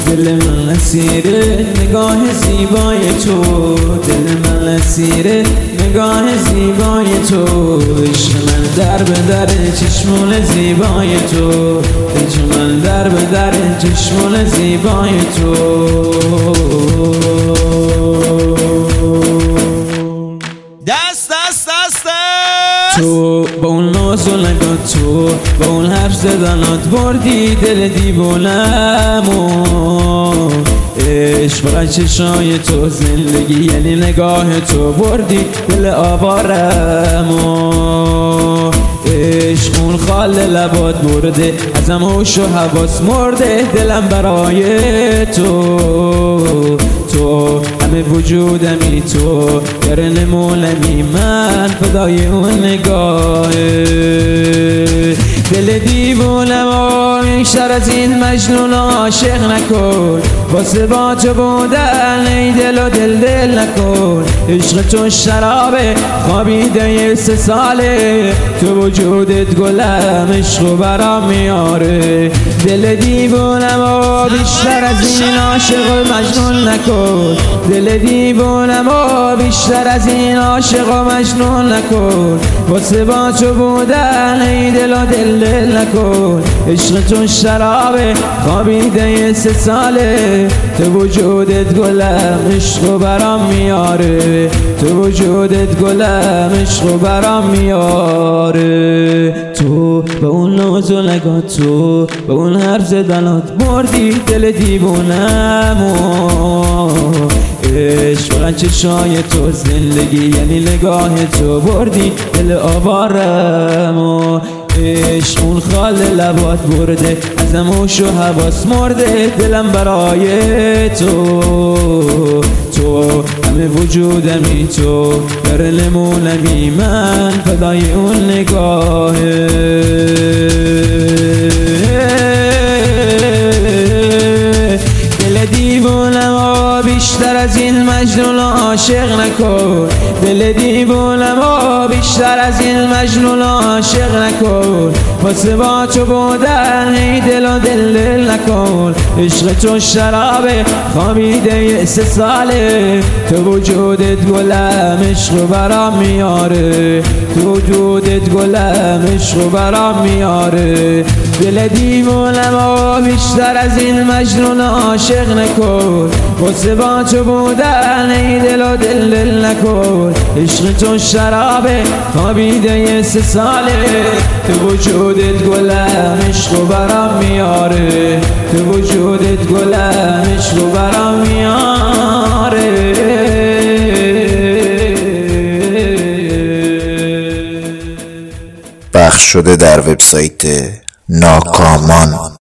دل من اسیره نگاه زیبای تو، دل من اسیره نگاه زیبای تو، عشق من در به در چشمون زیبای تو، عشق من در به در چشمون زیبای تو. دست دست دست تو با اون ناز و لگات، تو با اون حرف زدنات بردی دل دیوونمو. عشق فقط چشای تو، زندگی یعنی نگاه تو، بردی دل آوارمو. عشق اون خال لبات برده ازم هوش و حواس مرده، دلم برای تو، تو همه وجودمی، تو گر نمولمی، من فدای اون نگاهه. دل دیوونم و بیشتر از این مجنون عاشق نکن، واسه با تو بودن ای دل و دل نکن. عشق تو شرابه خوابیده 3 ساله، تو وجودت گلم عشق برام میاره. دل دیوونم و بیشتر از این عاشق و مجنون نکن، دل دیوونم و بیشتر از این عاشق و مجنون نکن. واسه با تو بودن ای دل و دل نکن. عشق تو شرابه خوابیده 3 ساله، تو وجودت گلم عشق برام میاره، تو وجودت گلم عشق برام میاره. تو به اون ناز و لگات، تو به اون حرف زدنات بردی دل دیوونمو. عشق فقط چشای تو، زندگی یعنی نگاه تو، بردی دل آوارمو. عشق اون خال لبات برده ازم هوش و حواس مرده، دلم برای تو، تو همه وجودمی، تو گر نمونمی، من فدای اون نگاهه. دل دیوونم و بیشتر از این مجنون عاشق نکن، دل دیوونم و بیشتر از این مجنون عاشق نکن. واسه با تو بودن ای دل و دل نکن. عشق تو شرابه خوابیده 3 ساله، تو وجودت گلم عشق برام میاره، تو وجودت گلم عشق برام میاره. دل دیوونم و بیشتر از این مجنون عاشق نکن، واسه با تو بودن ای دل و دل نکن. عشق تو شرابه خوابیده 3 ساله، تو وجودت گلم عشق برام میاره، تو وجودت گلم عشق برام میاره. پخش شده در وبسایت ناکامان.